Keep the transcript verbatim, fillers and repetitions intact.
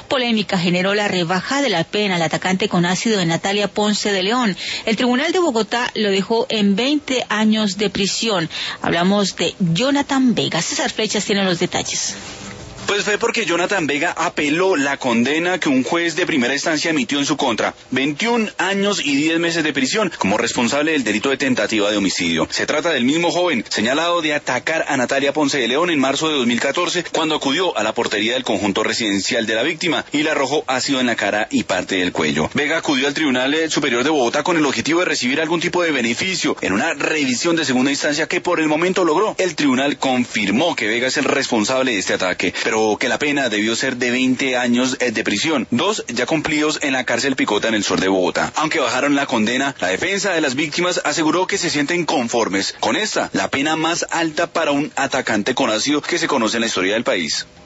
polémica generó la rebaja de la pena al atacante con ácido de Natalia Ponce de León. El Tribunal de Bogotá lo dejó en veinte años de prisión. Hablamos de Jonathan Vega. César Flechas tiene los detalles. Pues fue porque Jonathan Vega apeló la condena que un juez de primera instancia emitió en su contra, veintiún años y diez meses de prisión, como responsable del delito de tentativa de homicidio. Se trata del mismo joven señalado de atacar a Natalia Ponce de León en marzo de dos mil catorce, cuando acudió a la portería del conjunto residencial de la víctima y le arrojó ácido en la cara y parte del cuello. Vega acudió al Tribunal Superior de Bogotá con el objetivo de recibir algún tipo de beneficio en una revisión de segunda instancia que por el momento logró. El tribunal confirmó que Vega es el responsable de este ataque, pero que la pena debió ser de veinte años de prisión, dos ya cumplidos en la cárcel Picota en el sur de Bogotá. Aunque bajaron la condena, la defensa de las víctimas aseguró que se sienten conformes con esta, la pena más alta para un atacante con ácido que se conoce en la historia del país.